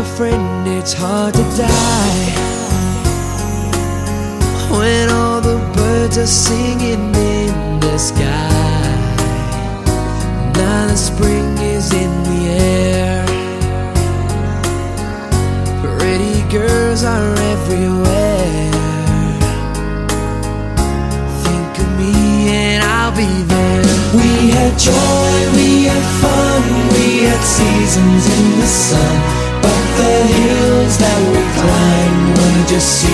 my friend, it's hard to die when all the birds are singing in the sky. Now the spring is in the air, pretty girls are everywhere. Think of me and I'll be there. We had joy, we had fun, we had seasons in the sun, but the hills that we climbed were just